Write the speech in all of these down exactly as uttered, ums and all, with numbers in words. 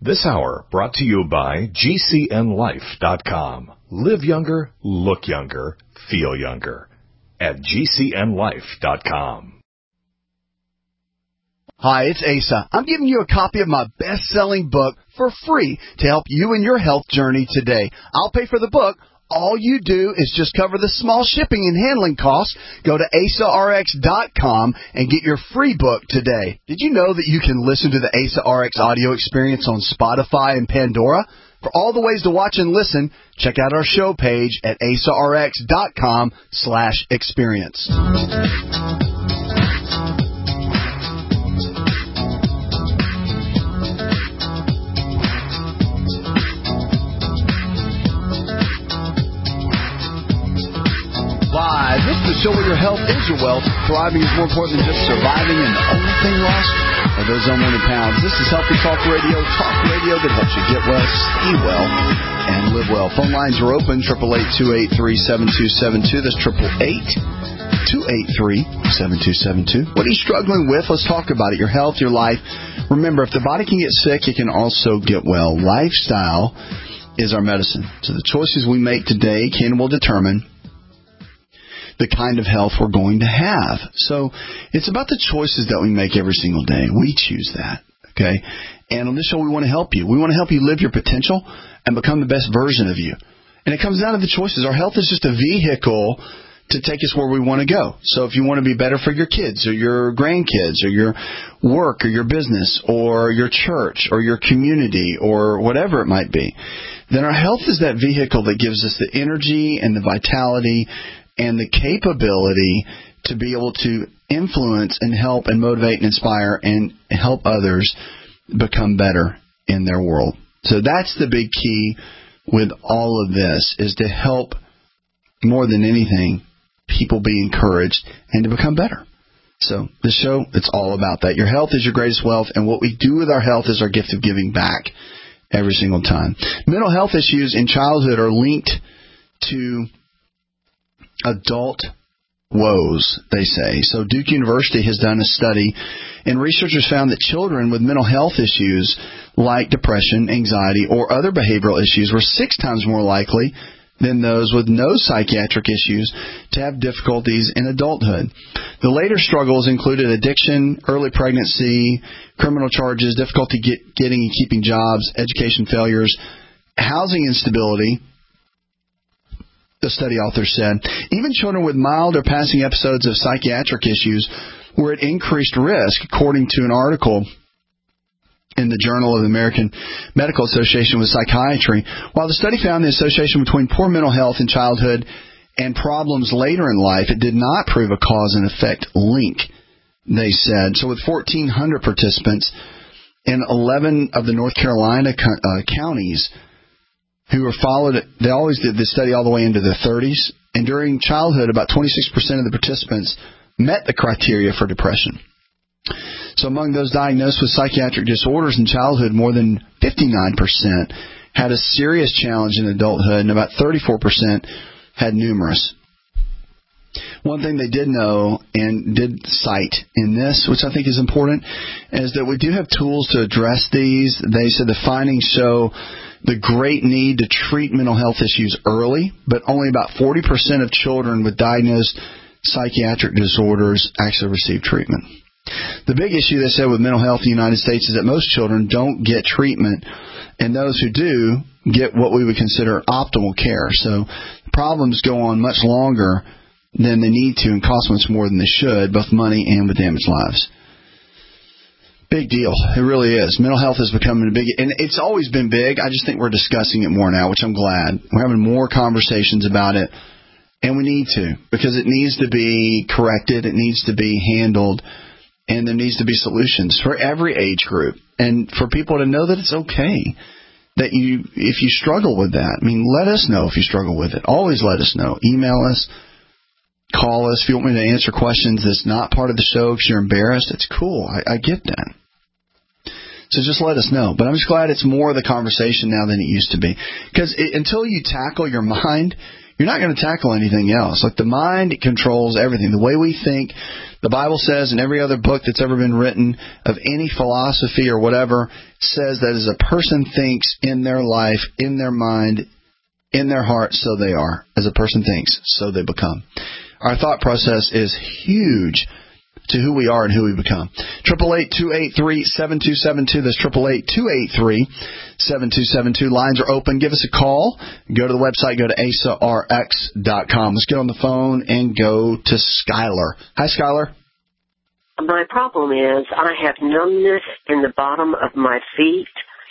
This hour brought to you by G C N life dot com. Live younger, look younger, feel younger at G C N life dot com. Hi, it's Asa. I'm giving you a copy of my best-selling book for free to help you in your health journey today. I'll pay for the book. All you do is just cover the small shipping and handling costs. Go to asa r x dot com and get your free book today. Did you know that you can listen to the Asa R X audio experience on Spotify and Pandora? For all the ways to watch and listen, check out our show page at asa r x dot com slash experience. Live. This is the show where your health is your wealth. Thriving is more important than just surviving, and the only thing lost are those unwanted pounds. This is Healthy Talk Radio, talk radio that helps you get well, stay well, and live well. Phone lines are open, eight eight eight, two eight three, seven two seven two. That's eight eight eight, two eight three, seven two seven two. What are you struggling with? Let's talk about it. Your health, your life. Remember, if the body can get sick, it can also get well. Lifestyle is our medicine. So the choices we make today can and will determine the kind of health we're going to have. So it's about the choices that we make every single day. We choose that, okay? And on this show, we want to help you. We want to help you live your potential and become the best version of you. And it comes down to the choices. Our health is just a vehicle to take us where we want to go. So if you want to be better for your kids or your grandkids or your work or your business or your church or your community or whatever it might be, then our health is that vehicle that gives us the energy and the vitality and the capability to be able to influence and help and motivate and inspire and help others become better in their world. So that's the big key with all of this, is to help, more than anything, people be encouraged and to become better. So the show, it's all about that. Your health is your greatest wealth, and what we do with our health is our gift of giving back every single time. Mental health issues in childhood are linked to adult woes, they say. So Duke University has done a study, and researchers found that children with mental health issues like depression, anxiety, or other behavioral issues were six times more likely than those with no psychiatric issues to have difficulties in adulthood. The later struggles included addiction, early pregnancy, criminal charges, difficulty get, getting and keeping jobs, education failures, housing instability. The study author said, even children with mild or passing episodes of psychiatric issues were at increased risk, according to an article in the Journal of the American Medical Association with Psychiatry. While the study found the association between poor mental health in childhood and problems later in life, it did not prove a cause and effect link, they said. So with fourteen hundred participants in eleven of the North Carolina co- uh, counties, who were followed, they always did this study all the way into their thirties, and during childhood, about twenty-six percent of the participants met the criteria for depression. So among those diagnosed with psychiatric disorders in childhood, more than fifty-nine percent had a serious challenge in adulthood, and about thirty-four percent had numerous. One thing they did know and did cite in this, which I think is important, is that we do have tools to address these. They said the findings show the great need to treat mental health issues early, but only about forty percent of children with diagnosed psychiatric disorders actually receive treatment. The big issue, they said, with mental health in the United States is that most children don't get treatment, and those who do get what we would consider optimal care. So problems go on much longer than they need to and cost much more than they should, both money and with damaged lives. Big deal. It really is. Mental health is becoming a big, and it's always been big. I just think we're discussing it more now, which I'm glad. We're having more conversations about it, and we need to, because it needs to be corrected. It needs to be handled, and there needs to be solutions for every age group, and for people to know that it's okay. That you, if you struggle with that, I mean, let us know if you struggle with it. Always let us know. Email us. Call us if you want me to answer questions that's not part of the show because you're embarrassed. It's cool. I, I get that. So just let us know. But I'm just glad it's more of the conversation now than it used to be. Because until you tackle your mind, you're not going to tackle anything else. Like the mind controls everything. The way we think, the Bible says, in every other book that's ever been written of any philosophy or whatever, says that as a person thinks in their life, in their mind, in their heart, so they are. As a person thinks, so they become. Our thought process is huge to who we are and who we become. eight eight eight, two eight three, seven two seven two. That's eight eight eight, two eight three, seven two seven two. Lines are open. Give us a call. Go to the website. Go to asa r x dot com. Let's get on the phone and go to Skylar. Hi, Skylar. My problem is I have numbness in the bottom of my feet.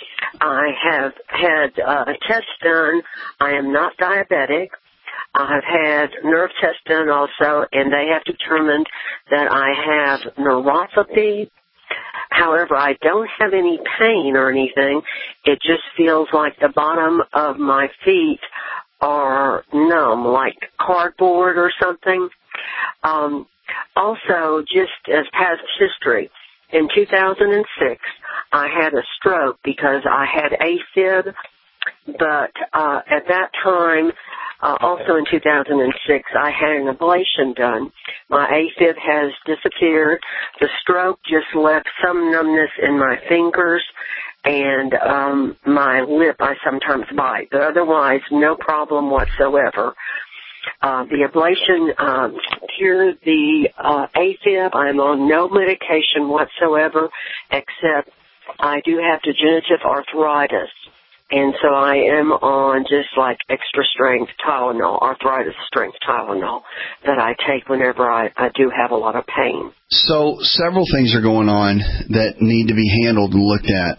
I have had uh, a test done. I am not diabetic. I've had nerve tests done also, and they have determined that I have neuropathy. However, I don't have any pain or anything. It just feels like the bottom of my feet are numb, like cardboard or something. Um, also, just as past history, in two thousand six, I had a stroke because I had AFib, but uh, at that time, Uh, also in two thousand six, I had an ablation done. My AFib has disappeared. The stroke just left some numbness in my fingers and um, my lip I sometimes bite. But otherwise, no problem whatsoever. Uh, the ablation um, cured the uh, AFib. I'm on no medication whatsoever, except I do have degenerative arthritis. And so I am on just like extra strength Tylenol, arthritis strength Tylenol, that I take whenever I, I do have a lot of pain. So several things are going on that need to be handled and looked at.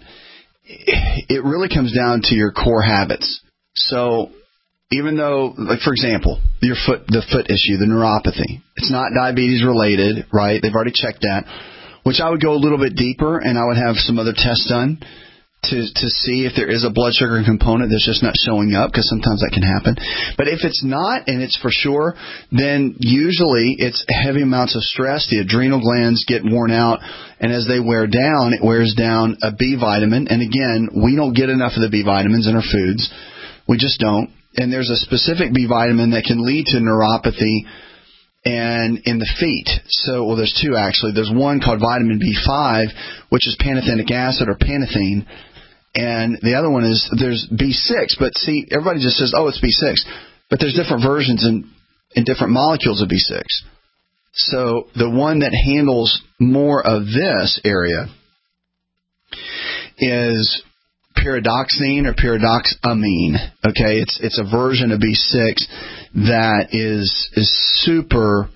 It really comes down to your core habits. So even though, like for example, your foot, the foot issue, the neuropathy, it's not diabetes related, right? They've already checked that, which I would go a little bit deeper and I would have some other tests done to to see if there is a blood sugar component that's just not showing up, because sometimes that can happen. But if it's not, and it's for sure, then usually it's heavy amounts of stress. The adrenal glands get worn out, and as they wear down, it wears down a B vitamin. And again, we don't get enough of the B vitamins in our foods. We just don't. And there's a specific B vitamin that can lead to neuropathy and in the feet. So, well, there's two actually. There's one called vitamin B five, which is pantothenic acid or panathine. And the other one is, there's B six. But see, everybody just says, oh, it's B six. But there's different versions and, and different molecules of B six. So the one that handles more of this area is pyridoxine or pyridoxamine. Okay, it's it's a version of B six that is is super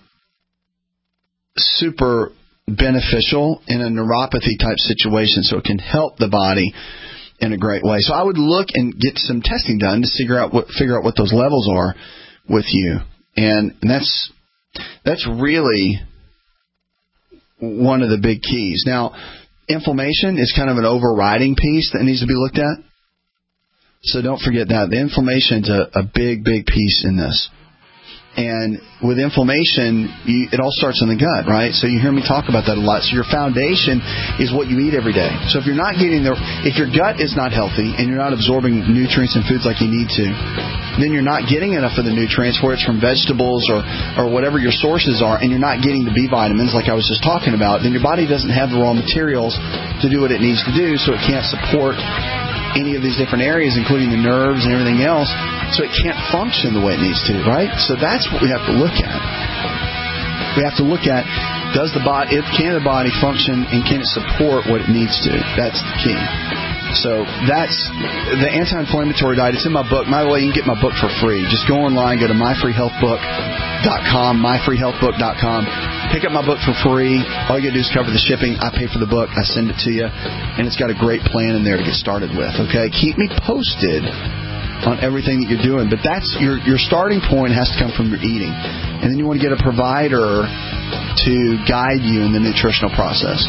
super beneficial in a neuropathy type situation, so it can help the body in a great way. So I would look and get some testing done to figure out what figure out what those levels are with you, and, and that's that's really one of the big keys. Now, inflammation is kind of an overriding piece that needs to be looked at. So don't forget that. The inflammation is a, a big, big piece in this. And with inflammation, you, it all starts in the gut, right? So you hear me talk about that a lot. So your foundation is what you eat every day. So if you're not getting the, if your gut is not healthy and you're not absorbing nutrients and foods like you need to, then you're not getting enough of the nutrients, whether it's from vegetables or, or whatever your sources are, and you're not getting the B vitamins like I was just talking about, then your body doesn't have the raw materials to do what it needs to do, so it can't support any of these different areas, including the nerves and everything else, so it can't function the way it needs to, right? So that's what we have to look at. We have to look at, does the body, can the body function and can it support what it needs to? That's the key. So that's the anti-inflammatory diet. It's in my book. By the way, you can get my book for free. Just go online, go to my free health book dot com, my free health book dot com. Pick up my book for free. All you got to do is cover the shipping. I pay for the book. I send it to you. And it's got a great plan in there to get started with. Okay? Keep me posted on everything that you're doing. But that's your your starting point has to come from your eating. And then you want to get a provider to guide you in the nutritional process.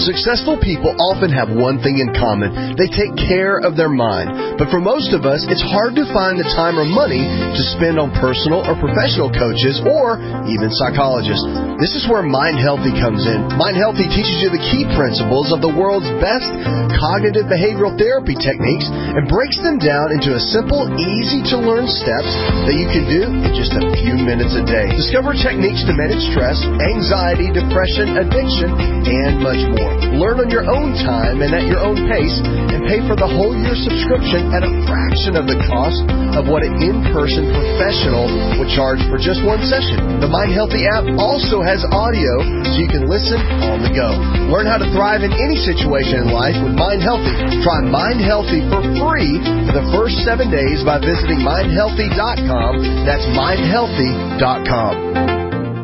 Successful people often have one thing in common. They take care of their mind. But for most of us, it's hard to find the time or money to spend on personal or professional coaches or even psychologists. This is where Mind Healthy comes in. Mind Healthy teaches you the key principles of the world's best cognitive behavioral therapy techniques and breaks them down into a simple, easy-to-learn steps that you can do in just a few minutes a day. Discover techniques to manage stress, anxiety, depression, addiction, and much more. Learn on your own time and at your own pace, and pay for the whole year subscription at a fraction of the cost of what an in-person professional would charge for just one session. The Mind Healthy app also has audio, so you can listen on the go. Learn how to thrive in any situation in life with Mind Healthy. Try Mind Healthy for free for the first seven days by visiting mind healthy dot com. That's mind healthy dot com.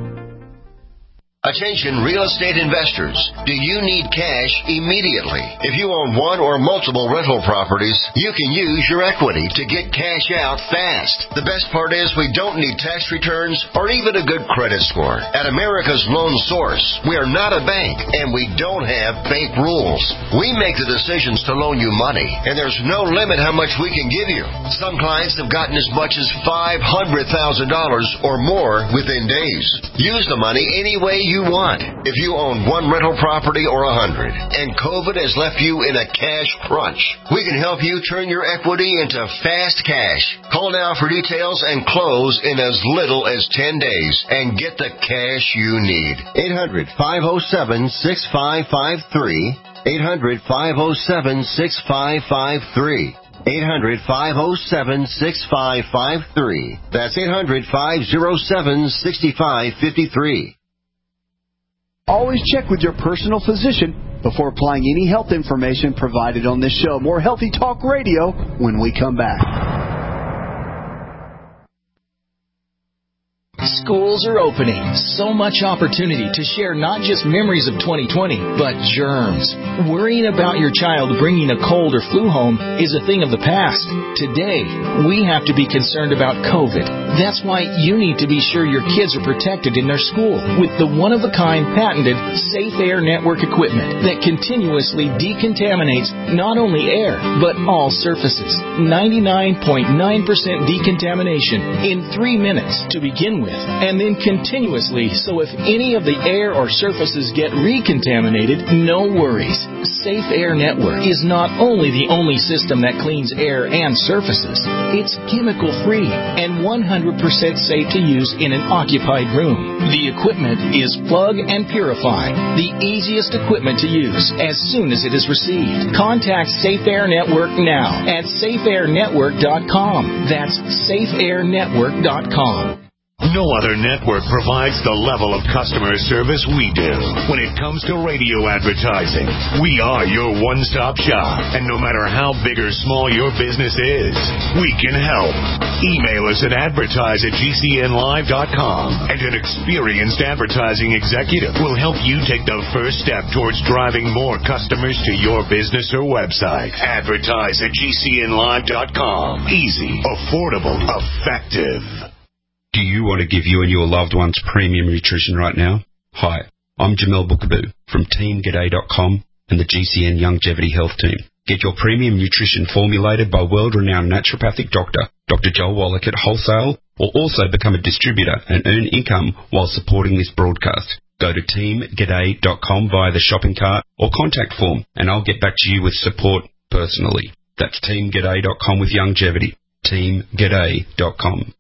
Attention real estate investors. Do you need cash immediately? If you own one or multiple rental properties, you can use your equity to get cash out fast. The best part is we don't need tax returns or even a good credit score. At America's Loan Source, we are not a bank and we don't have bank rules. We make the decisions to loan you money, and there's no limit how much we can give you. Some clients have gotten as much as five hundred thousand dollars or more within days. Use the money any way you want. If you own one rental property or a hundred, and COVID has left you in a cash crunch, we can help you turn your equity into fast cash. Call now for details and close in as little as ten days and get the cash you need. eight hundred, five oh seven, six five five three. eight hundred, five oh seven, six five five three. eight hundred, five oh seven, six five five three. That's eight hundred, five oh seven, six five five three. Always check with your personal physician before applying any health information provided on this show. More Healthy Talk Radio when we come back. Schools are opening. So much opportunity to share not just memories of twenty twenty, but germs. Worrying about your child bringing a cold or flu home is a thing of the past. Today, we have to be concerned about COVID. That's why you need to be sure your kids are protected in their school with the one-of-a-kind patented Safe Air Network equipment that continuously decontaminates not only air, but all surfaces. ninety-nine point nine percent decontamination in three minutes to begin with, and then continuously, so if any of the air or surfaces get recontaminated, no worries. Safe Air Network is not only the only system that cleans air and surfaces, it's chemical-free and one hundred percent safe to use in an occupied room. The equipment is plug and purify, the easiest equipment to use as soon as it is received. Contact Safe Air Network now at safe air network dot com. That's safe air network dot com. No other network provides the level of customer service we do. When it comes to radio advertising, we are your one-stop shop. And no matter how big or small your business is, we can help. Email us at advertise at g c n live dot com, and an experienced advertising executive will help you take the first step towards driving more customers to your business or website. Advertise at g c n live dot com. Easy, affordable, effective. Do you want to give you and your loved ones premium nutrition right now? Hi, I'm Jamel Bookaboo from team g'day dot com and the G C N Longevity Health Team. Get your premium nutrition formulated by world-renowned naturopathic doctor, Doctor Joel Wallach at wholesale, or also become a distributor and earn income while supporting this broadcast. Go to team g'day dot com via the shopping cart or contact form, and I'll get back to you with support personally. That's team g'day dot com with longevity. team g'day dot com.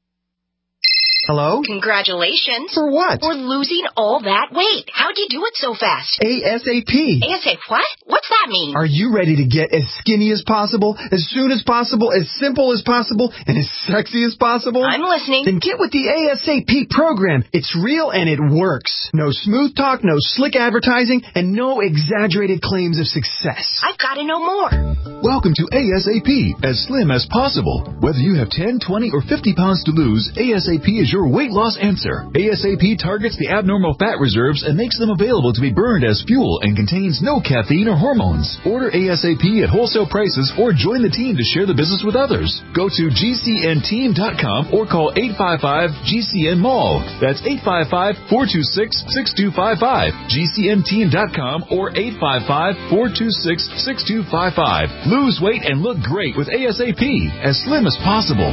Hello? Congratulations. For what? For losing all that weight. How'd you do it so fast? ASAP. ASAP what? What's that mean? Are you ready to get as skinny as possible, as soon as possible, as simple as possible, and as sexy as possible? I'm listening. Then get with the ASAP program. It's real and it works. No smooth talk, no slick advertising, and no exaggerated claims of success. I've got to know more. Welcome to ASAP, as slim as possible. Whether you have ten, twenty, or fifty pounds to lose, ASAP is your weight loss answer. ASAP targets the abnormal fat reserves and makes them available to be burned as fuel and contains no caffeine or hormones. Order ASAP at wholesale prices or join the team to share the business with others. Go to G C N team dot com or call eight five five G C N mall. That's eight five five, four two six, six two five five. G C N team dot com or eight five five, four two six, six two five five. Lose weight and look great with ASAP, as slim as possible.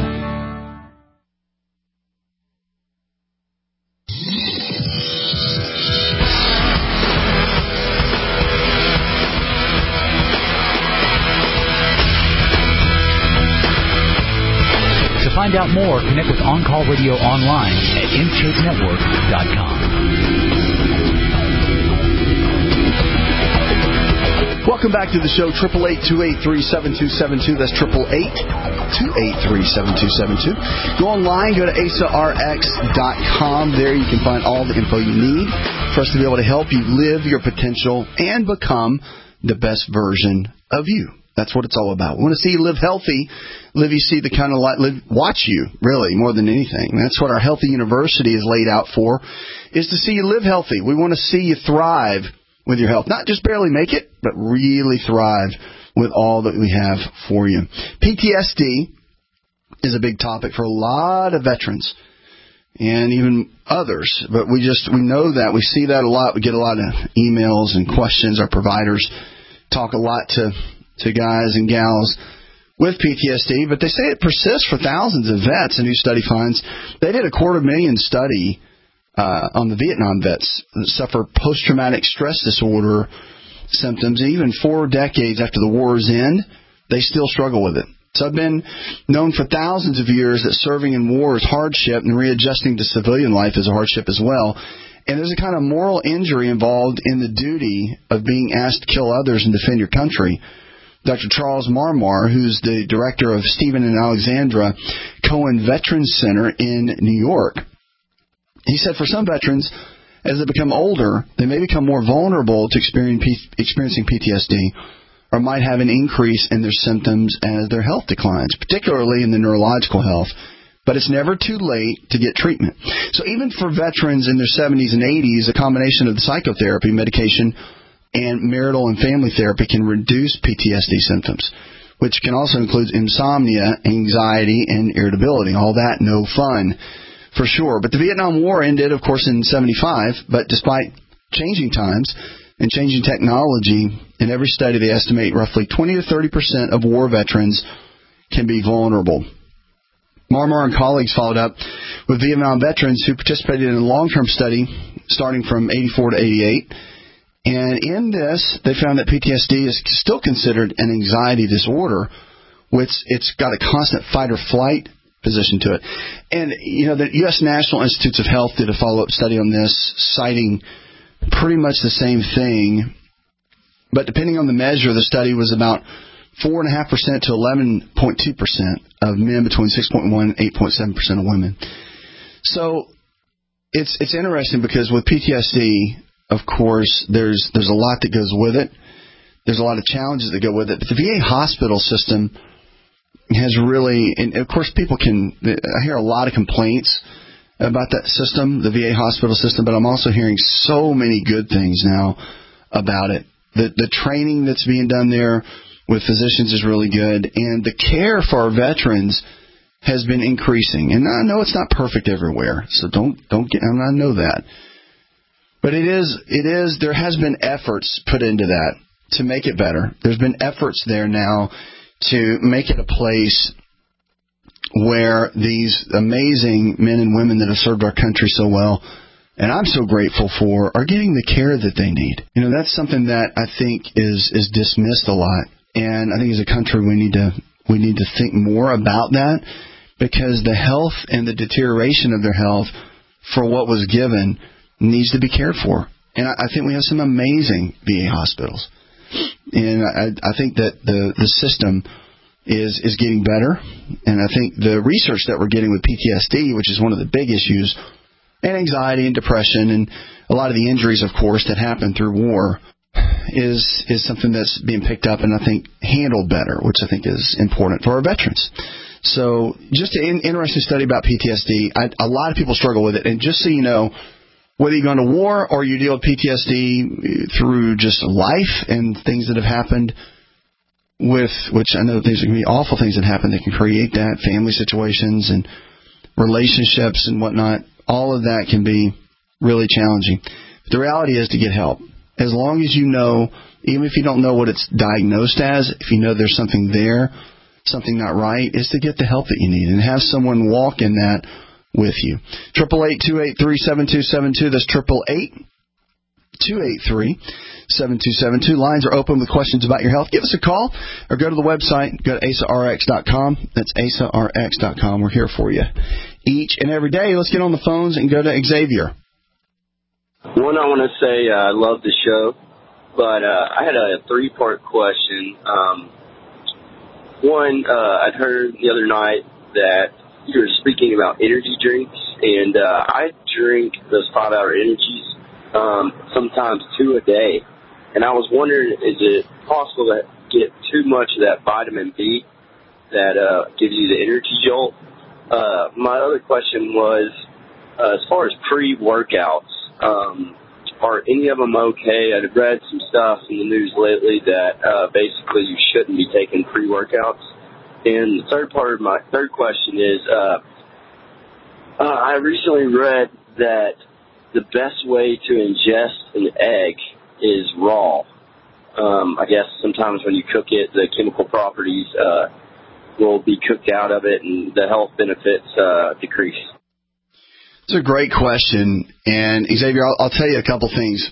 To find out more, connect with On Call Radio online at in shape network dot com. Welcome back to the show, eight eight eight, two eight three, seven two seven two. That's eight eight eight, two eight three, seven two seven two. Go online, go to A S A R X dot com. There you can find all the info you need for us to be able to help you live your potential and become the best version of you. That's what it's all about. We want to see you live healthy, live you see the kind of life, live, watch you, really, more than anything. That's what our Healthy University is laid out for, is to see you live healthy. We want to see you thrive with your health. Not just barely make it, but really thrive with all that we have for you. P T S D is a big topic for a lot of veterans and even others, but we just, we know that. We see that a lot. We get a lot of emails and questions. Our providers talk a lot to to guys and gals with P T S D, but they say it persists for thousands of vets. A new study finds they did a quarter million study uh, on the Vietnam vets that suffer post-traumatic stress disorder symptoms. And even four decades after the war's end, they still struggle with it. So I've been known for thousands of years that serving in war is hardship and readjusting to civilian life is a hardship as well. And there's a kind of moral injury involved in the duty of being asked to kill others and defend your country. Doctor Charles Marmar, who's the director of Stephen and Alexandra Cohen Veterans Center in New York, he said for some veterans, as they become older, they may become more vulnerable to experiencing P T S D or might have an increase in their symptoms as their health declines, particularly in the neurological health. But it's never too late to get treatment. So even for veterans in their seventies and eighties, a combination of the psychotherapy, medication, and marital and family therapy can reduce P T S D symptoms, which can also include insomnia, anxiety, and irritability. All that no fun, for sure. But the Vietnam War ended, of course, in seventy-five, but despite changing times and changing technology, in every study they estimate roughly twenty to thirty percent of war veterans can be vulnerable. Marmar and colleagues followed up with Vietnam veterans who participated in a long-term study starting from eighty-four to eighty-eight. And in this, they found that P T S D is still considered an anxiety disorder, which it's got a constant fight-or-flight position to it. And, you know, the U S National Institutes of Health did a follow-up study on this, citing pretty much the same thing. But depending on the measure, the study was about four point five percent to eleven point two percent of men between six point one and eight point seven percent of women. So it's it's interesting because with P T S D, of course, there's there's a lot that goes with it. There's a lot of challenges that go with it. But the V A hospital system has really, and of course, people can, I hear a lot of complaints about that system, the V A hospital system, but I'm also hearing so many good things now about it. The, the training that's being done there with physicians is really good, and the care for our veterans has been increasing. And I know it's not perfect everywhere, so don't don't get, I know that. But it is, it is, there has been efforts put into that to make it better. There's been efforts there now to make it a place where these amazing men and women that have served our country so well, and I'm so grateful for, are getting the care that they need. You know, that's something that I think is, is dismissed a lot. And I think as a country we need to, we need to think more about that, because the health and the deterioration of their health for what was given needs to be cared for. And I, I think we have some amazing V A hospitals. And I, I think that the, the system is, is getting better. And I think the research that we're getting with P T S D, which is one of the big issues, and anxiety and depression and a lot of the injuries, of course, that happen through war, is is something that's being picked up and I think handled better, which I think is important for our veterans. So just an interesting study about P T S D. I, a lot of people struggle with it. And just so you know, whether you're going to war or you deal with P T S D through just life and things that have happened with, which I know these are going to be awful things that happen that can create that, family situations and relationships and whatnot, all of that can be really challenging. But the reality is to get help. As long as you know, even if you don't know what it's diagnosed as, if you know there's something there, something not right, is to get the help that you need and have someone walk in that with you. Triple eight two eight three seven two seven two. That's triple eight two eight three seven two seven two. Lines are open with questions about your health. Give us a call or go to the website. Go to A S A R X dot com. That's A S A R X dot com. We're here for you each and every day. Let's get on the phones and go to Xavier. One, I want to say uh, I love the show, but uh, I had a three-part question. Um, one, uh, I'd heard the other night that you were speaking about energy drinks, and uh, I drink those five-hour energies, um, sometimes two a day. And I was wondering, is it possible to get too much of that vitamin B that uh, gives you the energy jolt? Uh, my other question was, uh, as far as pre-workouts, um, are any of them okay? I've read some stuff in the news lately that uh, basically you shouldn't be taking pre-workouts. And the third part of my third question is, uh, uh, I recently read that the best way to ingest an egg is raw. Um, I guess sometimes when you cook it, the chemical properties uh, will be cooked out of it and the health benefits uh, decrease. It's a great question. And, Xavier, I'll, I'll tell you a couple things.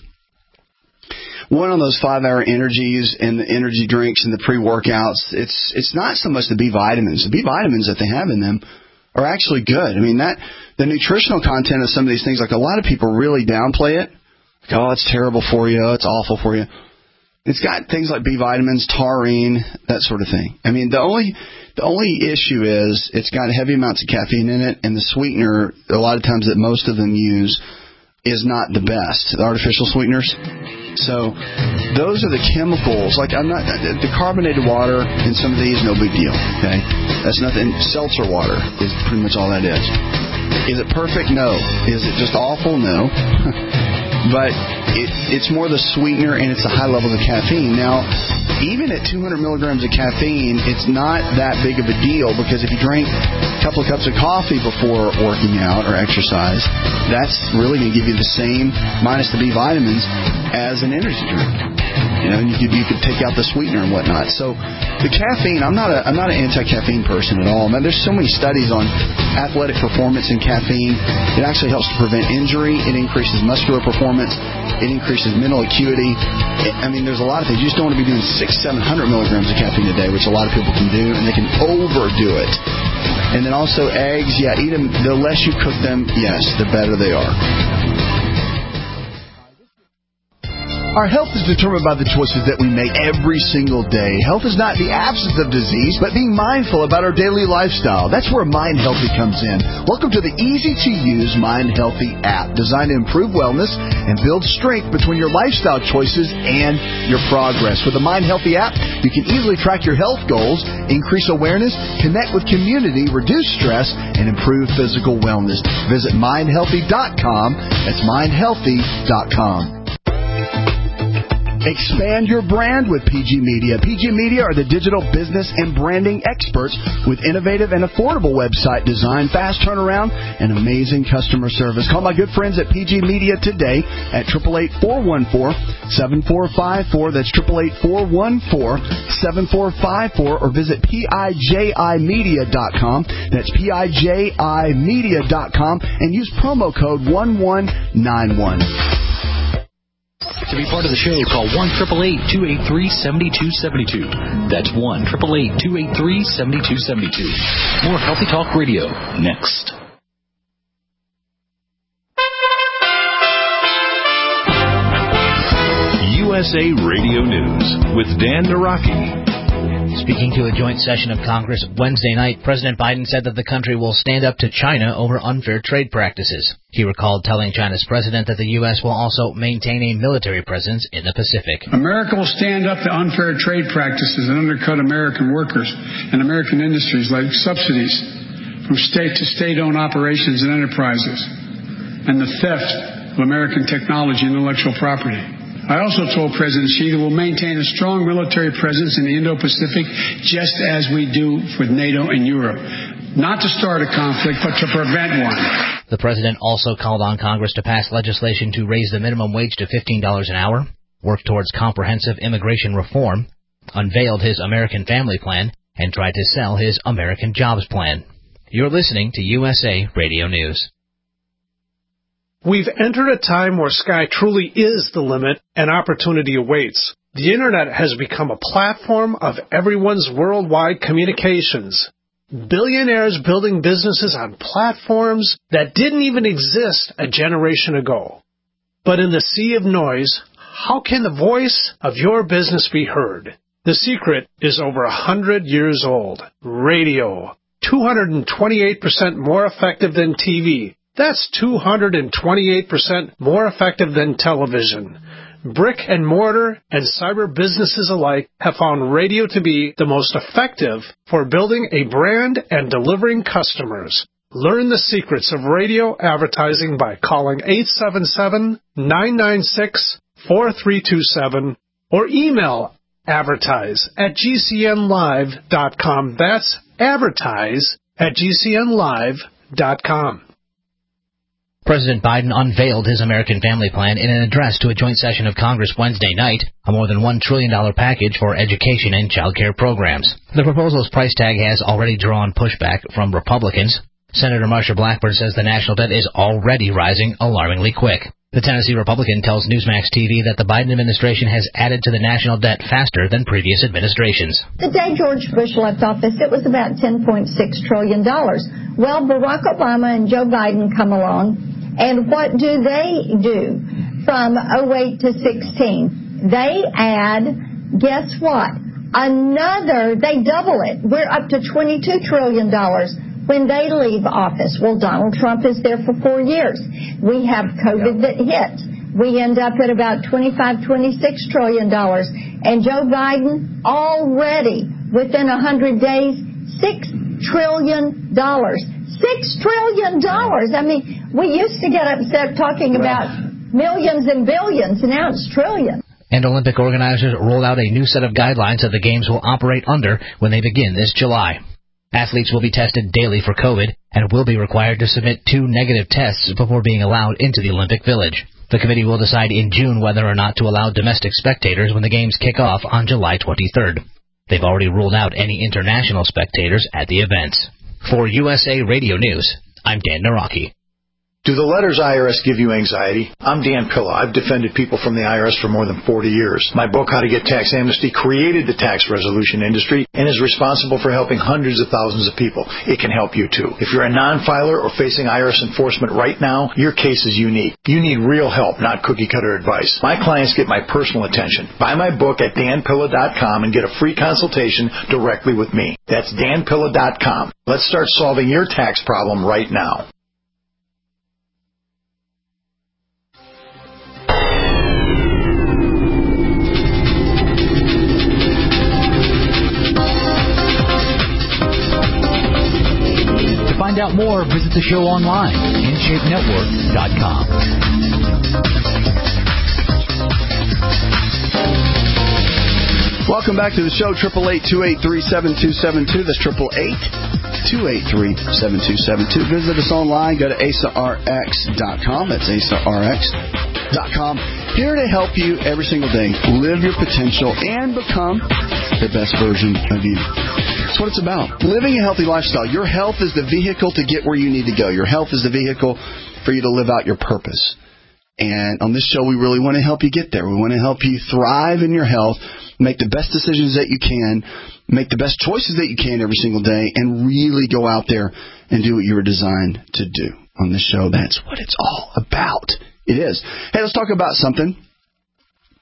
One, on those five-hour energies and the energy drinks and the pre-workouts, it's it's not so much the B vitamins. The B vitamins that they have in them are actually good. I mean, that the nutritional content of some of these things, like a lot of people really downplay it. Like, oh, it's terrible for you. It's awful for you. It's got things like B vitamins, taurine, that sort of thing. I mean, the only the only issue is it's got heavy amounts of caffeine in it, and the sweetener, a lot of times that most of them use, is not the best, the artificial sweeteners. So those are the chemicals. Like I'm not the carbonated water in some of these, no big deal. Okay, that's nothing. Seltzer water is pretty much all that is. Is it perfect? No. Is it just awful? No. But it, it's more the sweetener, and it's the high levels of caffeine. Now, even at two hundred milligrams of caffeine, it's not that big of a deal, because if you drink a couple of cups of coffee before working out or exercise, that's really going to give you the same, minus the B vitamins, as an energy drink. You know, and you could, you could take out the sweetener and whatnot. So the caffeine, I'm not a I'm not an anti-caffeine person at all. Man, there's so many studies on athletic performance in caffeine. It actually helps to prevent injury. It increases muscular performance. It increases mental acuity. It, I mean, there's a lot of things. You just don't want to be doing six, seven hundred milligrams of caffeine a day, which a lot of people can do, and they can overdo it. And then also eggs, yeah, eat them. The less you cook them, yes, the better they are. Our health is determined by the choices that we make every single day. Health is not the absence of disease, but being mindful about our daily lifestyle. That's where Mind Healthy comes in. Welcome to the easy-to-use Mind Healthy app, designed to improve wellness and build strength between your lifestyle choices and your progress. With the Mind Healthy app, you can easily track your health goals, increase awareness, connect with community, reduce stress, and improve physical wellness. Visit mind healthy dot com. That's mind healthy dot com. Expand your brand with P G Media. P G Media are the digital business and branding experts with innovative and affordable website design, fast turnaround, and amazing customer service. Call my good friends at P G Media today at eight eight eight, four one four, seven four five four. That's eight eight eight, four one four, seven four five four, or visit P I J I media dot com. That's P I J I media dot com, and use promo code one one nine one. To be part of the show, call one eight eight eight, two eight three, seven two seven two. That's one eight eight eight, two eight three, seven two seven two. More Healthy Talk Radio next. U S A Radio News with Dan Naraki. Speaking to a joint session of Congress Wednesday night, President Biden said that the country will stand up to China over unfair trade practices. He recalled telling China's president that the U S will also maintain a military presence in the Pacific. America will stand up to unfair trade practices that undercut American workers and American industries, like subsidies from state to state-owned operations and enterprises and the theft of American technology and intellectual property. I also told President Xi that we'll maintain a strong military presence in the Indo-Pacific, just as we do with NATO and Europe. Not to start a conflict, but to prevent one. The president also called on Congress to pass legislation to raise the minimum wage to fifteen dollars an hour, work towards comprehensive immigration reform, unveiled his American Family Plan, and tried to sell his American Jobs Plan. You're listening to U S A Radio News. We've entered a time where sky truly is the limit and opportunity awaits. The Internet has become a platform of everyone's worldwide communications. Billionaires building businesses on platforms that didn't even exist a generation ago. But in the sea of noise, how can the voice of your business be heard? The secret is over a hundred years old. Radio. two hundred twenty-eight percent more effective than T V. That's two hundred twenty-eight percent more effective than television. Brick and mortar and cyber businesses alike have found radio to be the most effective for building a brand and delivering customers. Learn the secrets of radio advertising by calling eight seven seven, nine nine six, four three two seven or email advertise at g c n live dot com. That's advertise at g c n live dot com. President Biden unveiled his American Family Plan in an address to a joint session of Congress Wednesday night, a more than one trillion dollars package for education and child care programs. The proposal's price tag has already drawn pushback from Republicans. Senator Marsha Blackburn says the national debt is already rising alarmingly quick. The Tennessee Republican tells Newsmax T V that the Biden administration has added to the national debt faster than previous administrations. The day George Bush left office, it was about ten point six trillion dollars. Well, Barack Obama and Joe Biden come along, and what do they do from oh eight to sixteen? They add, guess what? Another, they double it. We're up to twenty-two trillion dollars. When they leave office. Well, Donald Trump is there for four years. We have COVID that hit. We end up at about twenty-five, twenty-six trillion dollars. And Joe Biden already, within one hundred days, six trillion dollars. six trillion dollars. I mean, we used to get upset talking about millions and billions, and now it's trillions. And Olympic organizers rolled out a new set of guidelines that the Games will operate under when they begin this July. Athletes will be tested daily for COVID and will be required to submit two negative tests before being allowed into the Olympic Village. The committee will decide in June whether or not to allow domestic spectators when the Games kick off on July twenty-third. They've already ruled out any international spectators at the events. For U S A Radio News, I'm Dan Naraki. Do the letters I R S give you anxiety? I'm Dan Pilla. I've defended people from the I R S for more than forty years. My book, How to Get Tax Amnesty, created the tax resolution industry and is responsible for helping hundreds of thousands of people. It can help you, too. If you're a non-filer or facing I R S enforcement right now, your case is unique. You need real help, not cookie-cutter advice. My clients get my personal attention. Buy my book at dan pilla dot com and get a free consultation directly with me. That's dan pilla dot com. Let's start solving your tax problem right now. To find out more, visit the show online, in shape network dot com. Welcome back to the show, eight eight eight, two eight three, seven two seven two. That's eight eight eight, two eight three, seven two seven two. Visit us online. Go to A S A R X dot com. That's A S A R X dot com. Here to help you every single day. Live your potential and become the best version of you. That's what it's about. Living a healthy lifestyle. Your health is the vehicle to get where you need to go. Your health is the vehicle for you to live out your purpose. And on this show, we really want to help you get there. We want to help you thrive in your health, make the best decisions that you can, make the best choices that you can every single day, and really go out there and do what you were designed to do. On this show, that's what it's all about. It is. Hey, let's talk about something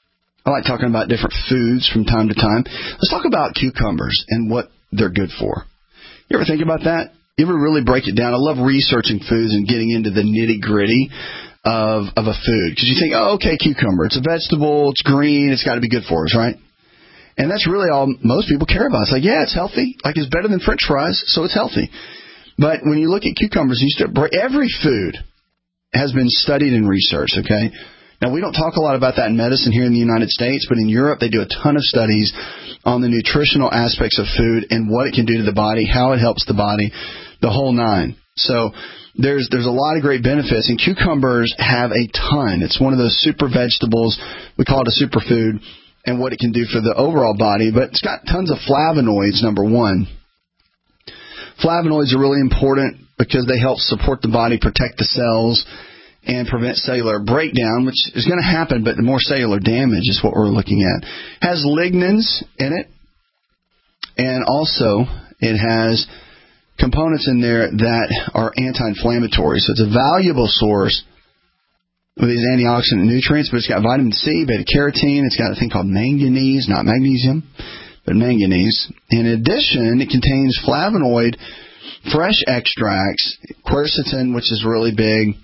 I like talking about different foods from time to time. Let's talk about cucumbers and what they're good for. You ever think about that? You ever really break it down? I love researching foods and getting into the nitty-gritty of of a food. Because you think, oh, okay, cucumber. It's a vegetable. It's green. It's got to be good for us, right? And that's really all most people care about. It's like, yeah, it's healthy. Like, it's better than French fries, so it's healthy. But when you look at cucumbers, you start, every food has been studied and researched, okay? Now, we don't talk a lot about that in medicine here in the United States, but in Europe, they do a ton of studies on the nutritional aspects of food and what it can do to the body, how it helps the body, the whole nine. So there's there's a lot of great benefits, and cucumbers have a ton. It's one of those super vegetables. We call it a superfood, and what it can do for the overall body. But it's got tons of flavonoids, number one. Flavonoids are really important because they help support the body, protect the cells, and prevent cellular breakdown, which is going to happen, but the more cellular damage is what we're looking at. It has lignans in it, and also it has components in there that are anti-inflammatory. So it's a valuable source of these antioxidant nutrients, but it's got vitamin C, beta-carotene. It's got a thing called manganese, not magnesium, but manganese. In addition, it contains flavonoid fresh extracts, quercetin, which is really big,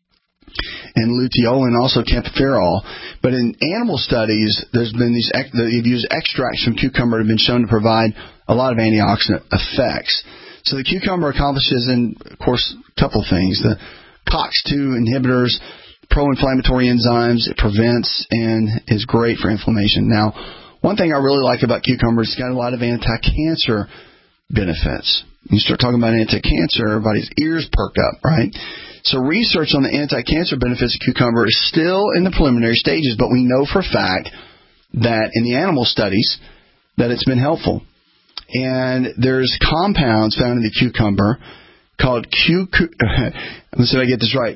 and luteolin, also kaempferol. But in animal studies, there's been these they've used extracts from cucumber that have been shown to provide a lot of antioxidant effects. So the cucumber accomplishes, in, of course, a couple things. The C O X two inhibitors, pro-inflammatory enzymes, it prevents and is great for inflammation. Now, one thing I really like about cucumber is it's got a lot of anti-cancer benefits. You start talking about anti-cancer, everybody's ears perk up, right? So research on the anti-cancer benefits of cucumber is still in the preliminary stages, but we know for a fact that in the animal studies that it's been helpful. And there's compounds found in the cucumber called Q. Let me see if I get this right.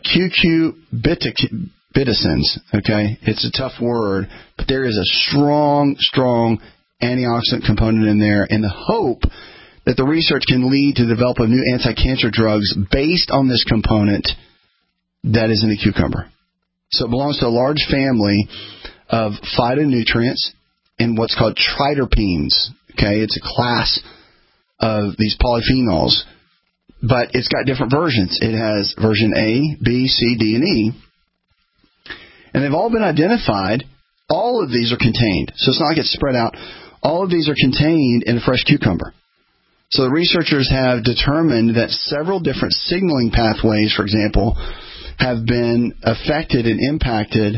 Cucurbitacins. Okay, it's a tough word, but there is a strong, strong antioxidant component in there, and the hope that the research can lead to the development of new anti-cancer drugs based on this component that is in the cucumber. So it belongs to a large family of phytonutrients and what's called triterpenes. Okay, it's a class of these polyphenols, but it's got different versions. It has version A, B, C, D, and E, and they've all been identified. All of these are contained, so it's not like it's spread out. All of these are contained in a fresh cucumber. So the researchers have determined that several different signaling pathways, for example, have been affected and impacted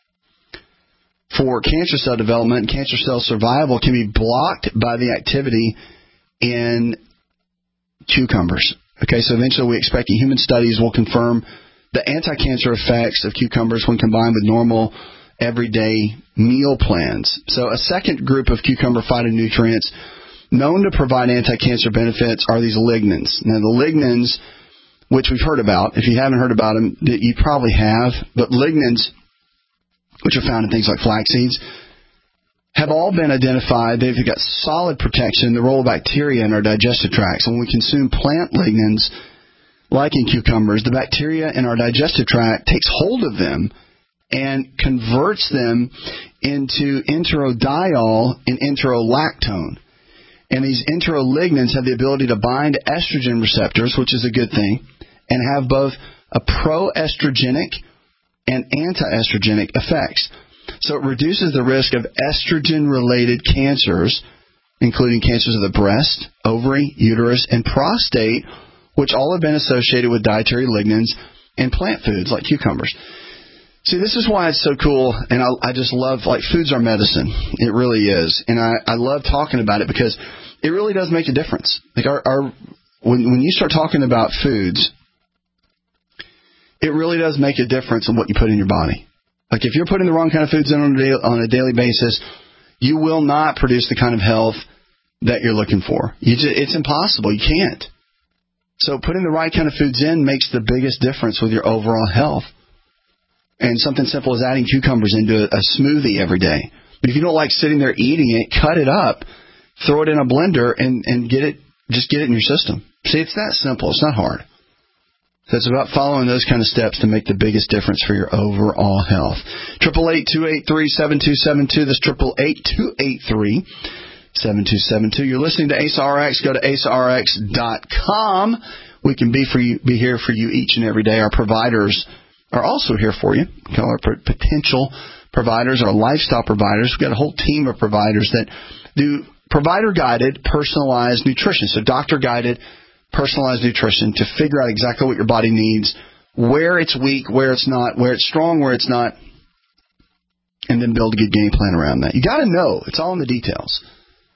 for cancer cell development, and cancer cell survival can be blocked by the activity in cucumbers. Okay, so eventually we expect that human studies will confirm the anti-cancer effects of cucumbers when combined with normal everyday meal plans. So a second group of cucumber phytonutrients known to provide anti-cancer benefits are these lignans. Now the lignans, which we've heard about, if you haven't heard about them, you probably have, but lignans, which are found in things like flax seeds, have all been identified. They've got solid protection in the role of bacteria in our digestive tracts. When we consume plant lignans, like in cucumbers, the bacteria in our digestive tract takes hold of them and converts them into enterodiol and enterolactone. And these enterolignans have the ability to bind estrogen receptors, which is a good thing, and have both a pro-estrogenic and anti-estrogenic effects. So it reduces the risk of estrogen-related cancers, including cancers of the breast, ovary, uterus, and prostate, which all have been associated with dietary lignans in plant foods like cucumbers. See, this is why it's so cool, and I, I just love, like, foods are medicine. It really is. And I, I love talking about it because it really does make a difference. Like, our, our when, when you start talking about foods, it really does make a difference in what you put in your body. Like, if you're putting the wrong kind of foods in on a, daily, on a daily basis, you will not produce the kind of health that you're looking for. You just, it's impossible. You can't. So putting the right kind of foods in makes the biggest difference with your overall health. And something simple as adding cucumbers into a, a smoothie every day. But if you don't like sitting there eating it, cut it up, throw it in a blender, and, and get it, just get it in your system. See, it's that simple. It's not hard. So it's about following those kind of steps to make the biggest difference for your overall health. Triple eight two eight three seven two seven two. That's triple eight two eight three seven two seven two. You're listening to Ace R X. Go to ace r x dot com. We can be for you, be here for you each and every day. Our providers are also here for you. We call our potential providers, our lifestyle providers. We've got a whole team of providers that do provider-guided, personalized nutrition. So doctor-guided, personalized nutrition to figure out exactly what your body needs, where it's weak, where it's not, where it's strong, where it's not, and then build a good game plan around that. You got to know. It's all in the details.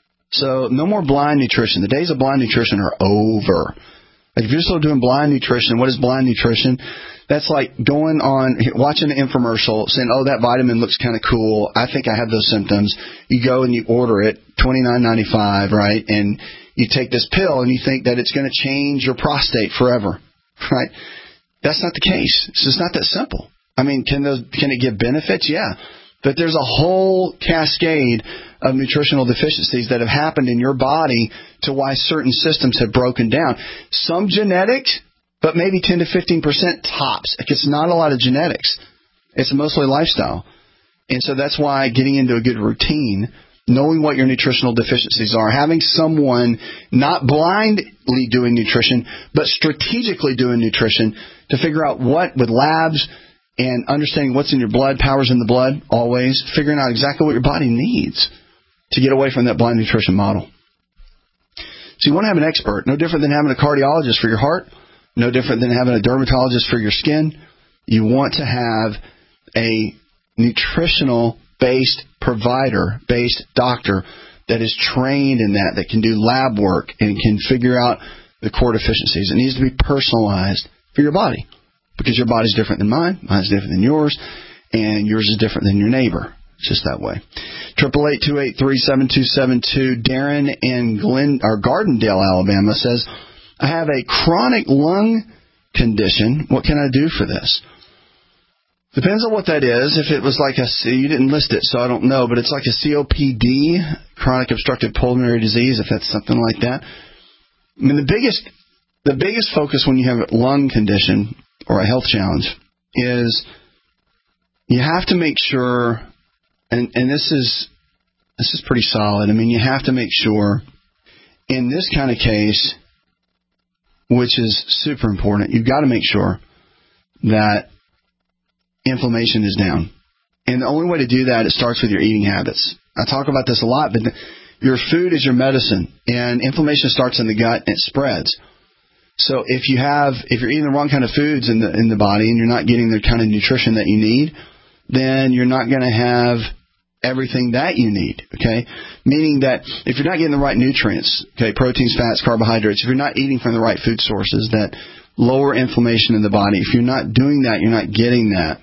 So no more blind nutrition. The days of blind nutrition are over. Like if you're still doing blind nutrition, what is blind nutrition? That's like going on, watching an infomercial, saying, oh, that vitamin looks kind of cool. I think I have those symptoms. You go and you order it, twenty-nine ninety-five, right? And you take this pill and you think that it's going to change your prostate forever, right? That's not the case. It's just not that simple. I mean, can those, can it give benefits? Yeah. But there's a whole cascade of nutritional deficiencies that have happened in your body to why certain systems have broken down. Some genetics, but maybe ten to fifteen percent tops. It's not a lot of genetics. It's mostly lifestyle. And so that's why getting into a good routine, knowing what your nutritional deficiencies are, having someone not blindly doing nutrition, but strategically doing nutrition to figure out what with labs and understanding what's in your blood, powers in the blood, always, figuring out exactly what your body needs to get away from that blind nutrition model. So you want to have an expert, no different than having a cardiologist for your heart, no different than having a dermatologist for your skin. You want to have a nutritional-based provider, based doctor that is trained in that, that can do lab work and can figure out the core deficiencies. It needs to be personalized for your body because your body's different than mine, mine's different than yours, and yours is different than your neighbor. It's just that way. Triple eight two eight three seven two seven two. Darren in Glen or Gardendale, Alabama says, I have a chronic lung condition. What can I do for this? Depends on what that is. If it was like a, you didn't list it, so I don't know, but it's like a C O P D, chronic obstructive pulmonary disease, if that's something like that. I mean, the biggest, the biggest focus when you have a lung condition or a health challenge is you have to make sure, and, and this is, this is pretty solid. I mean, you have to make sure in this kind of case, which is super important, you've got to make sure that inflammation is down. And the only way to do that, it starts with your eating habits. I talk about this a lot, but your food is your medicine, and inflammation starts in the gut and it spreads. So if you have, if you're eating the wrong kind of foods in the in the body and you're not getting the kind of nutrition that you need, then you're not going to have everything that you need, okay? Meaning that if you're not getting the right nutrients, okay, proteins, fats, carbohydrates, if you're not eating from the right food sources that lower inflammation in the body, if you're not doing that, you're not getting that,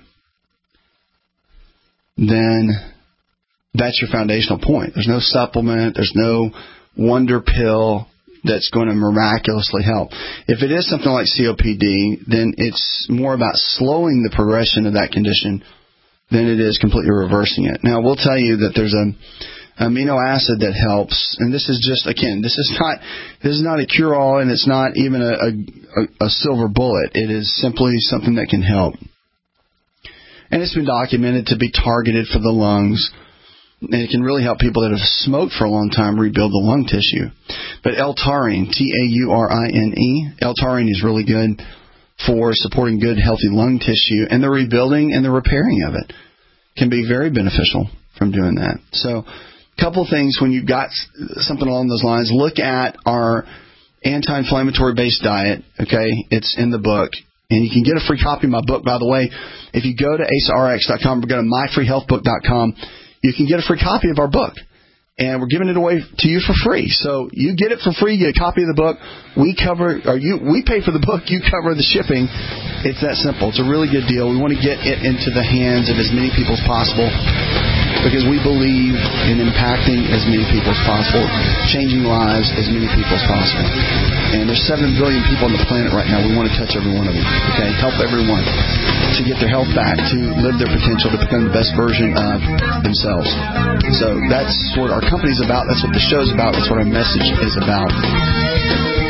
then that's your foundational point. There's no supplement, there's no wonder pill that's going to miraculously help. If it is something like C O P D, then it's more about slowing the progression of that condition than it is completely reversing it. Now, we'll tell you that there's an amino acid that helps, and this is just, again, this is not this is not a cure-all, and it's not even a, a, a silver bullet. It is simply something that can help. And it's been documented to be targeted for the lungs, and it can really help people that have smoked for a long time rebuild the lung tissue. But L-taurine, T A U R I N E, L-taurine is really good for supporting good, healthy lung tissue, and the rebuilding and the repairing of it can be very beneficial from doing that. So a couple things when you've got something along those lines, look at our anti-inflammatory based diet, okay? It's in the book. And you can get a free copy of my book, by the way. If you go to ace r x dot com or go to my free health book dot com, you can get a free copy of our book. And we're giving it away to you for free. So you get it for free, you get a copy of the book. We cover, or you, we pay for the book, you cover the shipping. It's that simple. It's a really good deal. We want to get it into the hands of as many people as possible because we believe in impacting as many people as possible, changing lives as many people as possible. And there's seven billion people on the planet right now. We want to touch every one of them, okay? Help everyone to get their health back, to live their potential, to become the best version of themselves. So that's what our company's about. That's what the show's about. That's what our message is about.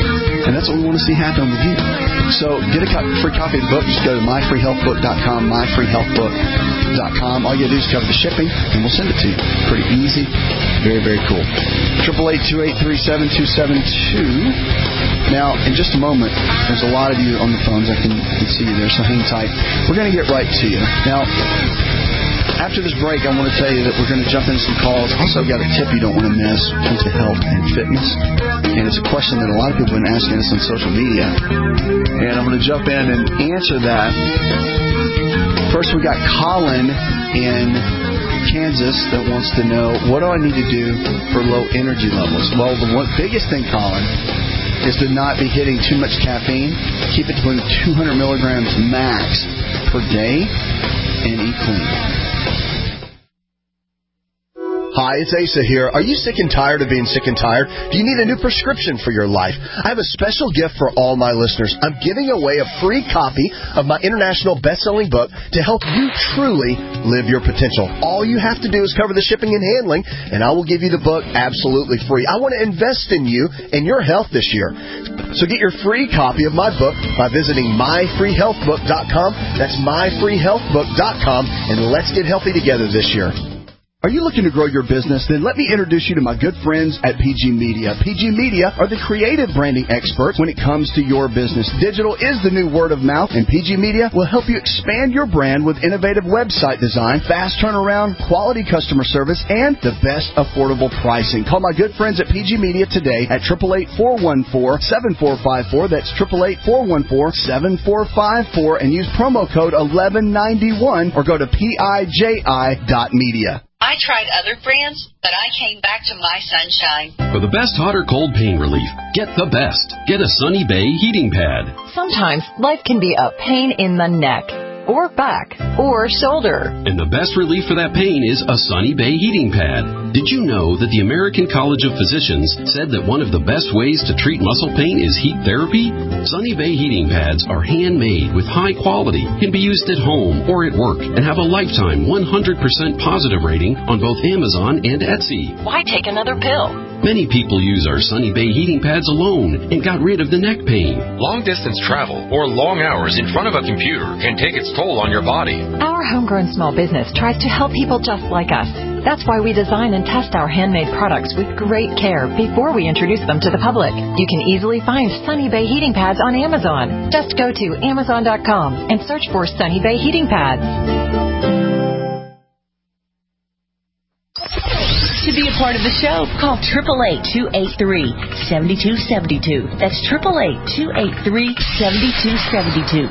And that's what we want to see happen with you. So get a co- free copy of the book. Just go to my free health book dot com, my free health book dot com. All you got to do is cover the shipping, and we'll send it to you. Pretty easy. Very, very cool. eight eight eight, two eight three, seven two seven two. Now, in just a moment, there's a lot of you on the phones. I can, can see you there, so hang tight. We're going to get right to you. Now, after this break, I want to tell you that we're going to jump into some calls. Also, I've got a tip you don't want to miss into health and fitness. And it's a question that a lot of people have been asking us on social media. And I'm going to jump in and answer that. First, we got Colin in Kansas that wants to know, what do I need to do for low energy levels? Well, the one, biggest thing, Colin, is to not be hitting too much caffeine. Keep it between two hundred milligrams max per day and eat clean. Hi, it's Asa here. Are you sick and tired of being sick and tired? Do you need a new prescription for your life? I have a special gift for all my listeners. I'm giving away a free copy of my international best-selling book to help you truly live your potential. All you have to do is cover the shipping and handling, and I will give you the book absolutely free. I want to invest in you and your health this year. So get your free copy of my book by visiting my free health book dot com. That's my free health book dot com, and let's get healthy together this year. Are you looking to grow your business? Then let me introduce you to my good friends at P G Media. P G Media are the creative branding experts when it comes to your business. Digital is the new word of mouth, and P G Media will help you expand your brand with innovative website design, fast turnaround, quality customer service, and the best affordable pricing. Call my good friends at P G Media today at eight eight eight, four one four, seven four five four. That's eight eight eight, four one four, seven four five four, and use promo code eleven ninety-one or go to P I J I dot media. I tried other brands, but I came back to My Sunshine. For the best hot or cold pain relief, get the best. Get a Sunny Bay heating pad. Sometimes life can be a pain in the neck, or back, or shoulder. And the best relief for that pain is a Sunny Bay heating pad. Did you know that the American College of Physicians said that one of the best ways to treat muscle pain is heat therapy? Sunny Bay heating pads are handmade with high quality, can be used at home or at work, and have a lifetime one hundred percent positive rating on both Amazon and Etsy. Why take another pill? Many people use our Sunny Bay heating pads alone and got rid of the neck pain. Long-distance travel or long hours in front of a computer can take its toll on your body. Our homegrown small business tries to help people just like us. That's why we design and test our handmade products with great care before we introduce them to the public. You can easily find Sunny Bay heating pads on Amazon. Just go to amazon dot com and search for Sunny Bay heating pads. To be a part of the show, call eight eight eight, two eight three, seven two seven two. That's eight eight eight, two eight three, seven two seven two.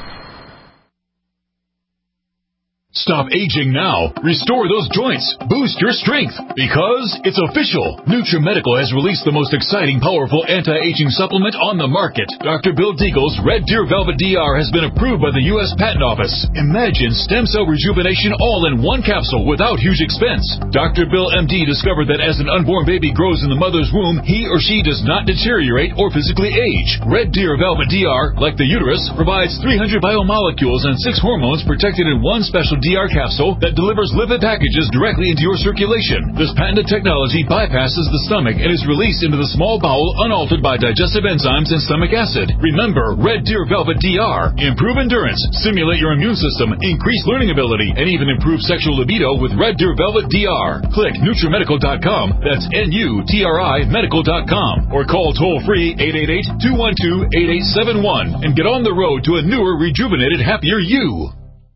Stop aging now. Restore those joints. Boost your strength. Because it's official. NutriMedical has released the most exciting, powerful anti-aging supplement on the market. Doctor Bill Deagle's Red Deer Velvet D R has been approved by the U S Patent Office. Imagine stem cell rejuvenation all in one capsule without huge expense. Doctor Bill M D discovered that as an unborn baby grows in the mother's womb, he or she does not deteriorate or physically age. Red Deer Velvet D R, like the uterus, provides three hundred biomolecules and six hormones protected in one special D R capsule that delivers lipid packages directly into your circulation. This patented technology bypasses the stomach and is released into the small bowel unaltered by digestive enzymes and stomach acid. Remember, Red Deer Velvet D R. Improve endurance, stimulate your immune system, increase learning ability, and even improve sexual libido with Red Deer Velvet D R. Click NutriMedical dot com. That's N U T R I medical dot com. Or call toll-free eight eight eight, two one two, eight eight seven one and get on the road to a newer, rejuvenated, happier you.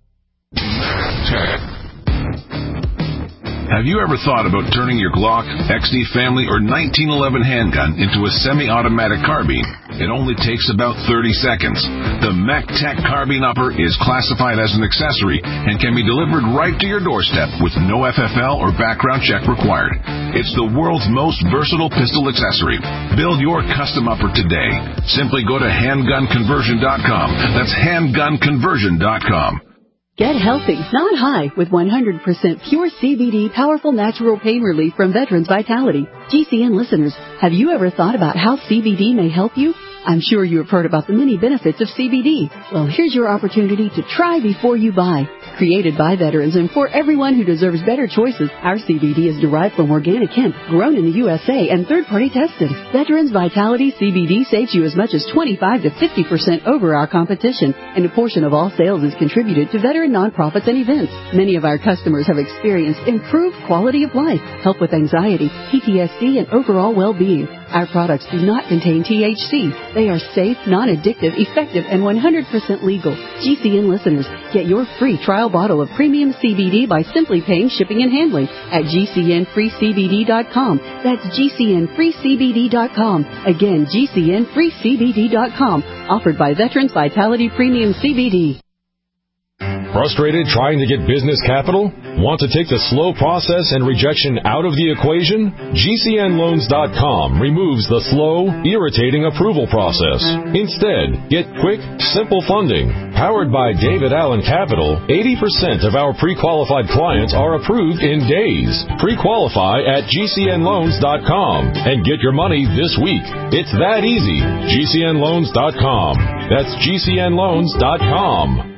Have you ever thought about turning your Glock, X D Family, or nineteen eleven handgun into a semi-automatic carbine? It only takes about thirty seconds. The MacTac Carbine Upper is classified as an accessory and can be delivered right to your doorstep with no F F L or background check required. It's the world's most versatile pistol accessory. Build your custom upper today. Simply go to handgun conversion dot com. That's handgun conversion dot com. Get healthy, not high, with one hundred percent pure C B D powerful natural pain relief from Veterans Vitality. G C N listeners, have you ever thought about how C B D may help you? I'm sure you have heard about the many benefits of C B D. Well, here's your opportunity to try before you buy. Created by veterans and for everyone who deserves better choices, our C B D is derived from organic hemp, grown in the U S A and third-party tested. Veterans Vitality C B D saves you as much as twenty-five to fifty percent over our competition, and a portion of all sales is contributed to veteran nonprofits and events. Many of our customers have experienced improved quality of life, help with anxiety, P T S D, and overall well-being. Our products do not contain T H C. They are safe, non-addictive, effective, and one hundred percent legal. G C N listeners, get your free trial bottle of premium C B D by simply paying shipping and handling at G C N free C B D dot com. That's G C N free C B D dot com. Again, G C N free C B D dot com. Offered by Veterans Vitality Premium C B D. Frustrated trying to get business capital? Want to take the slow process and rejection out of the equation? G C N loans dot com removes the slow, irritating approval process. Instead, get quick, simple funding. Powered by David Allen Capital, eighty percent of our pre-qualified clients are approved in days. Pre-qualify at G C N loans dot com and get your money this week. It's that easy. G C N loans dot com. That's G C N loans dot com.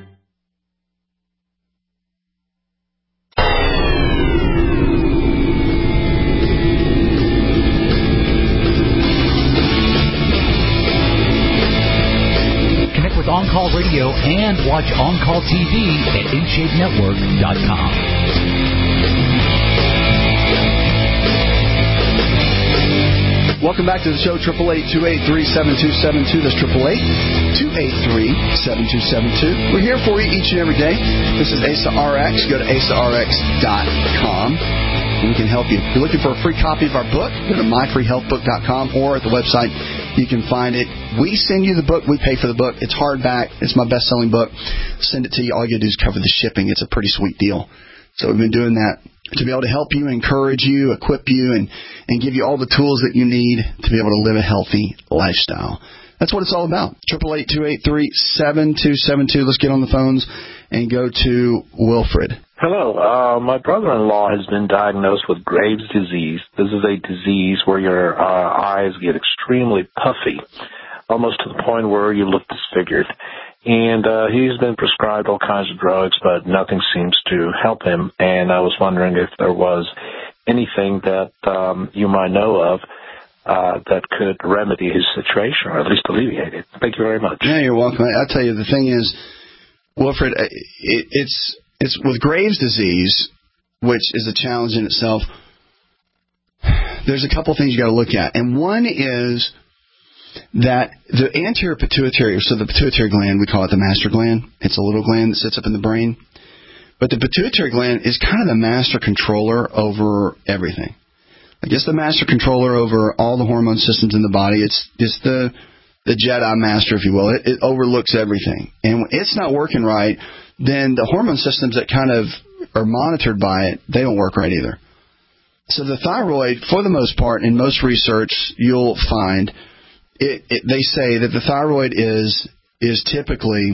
On Call Radio and watch On Call T V at in shape network dot com. Welcome back to the show, eight eight eight, two eight three, seven two seven two. That's eight eight eight, two eight three, seven two seven two. We're here for you each and every day. This is A S A R X. Go to A S A R X dot com. We can help you. If you're looking for a free copy of our book, go to my free health book dot com or at the website. You can find it. We send you the book. We pay for the book. It's hardback. It's my best-selling book. Send it to you. All you got to do is cover the shipping. It's a pretty sweet deal. So we've been doing that to be able to help you, encourage you, equip you, and, and give you all the tools that you need to be able to live a healthy lifestyle. That's what it's all about. eight eight eight, two eight three, seven two seven two. Let's get on the phones and go to Wilfred. Hello. Uh, my brother-in-law has been diagnosed with Graves' disease. This is a disease where your uh, eyes get extremely puffy, almost to the point where you look disfigured. And uh, he's been prescribed all kinds of drugs, but nothing seems to help him. And I was wondering if there was anything that um, you might know of uh, that could remedy his situation, or at least alleviate it. Thank you very much. Yeah, you're welcome. I'll tell you, the thing is, Wilfred, it, it's... It's with Graves' disease, which is a challenge in itself. There's a couple things you got to look at, and one is that the anterior pituitary, so the pituitary gland, we call it the master gland. It's a little gland that sits up in the brain, but the pituitary gland is kind of the master controller over everything. Like it's the master controller over all the hormone systems in the body. It's it's the the Jedi master, if you will. It, it overlooks everything, and when it's not working right, then the hormone systems that kind of are monitored by it, they don't work right either. So the thyroid, for the most part, in most research, you'll find, it, it, they say that the thyroid is is typically,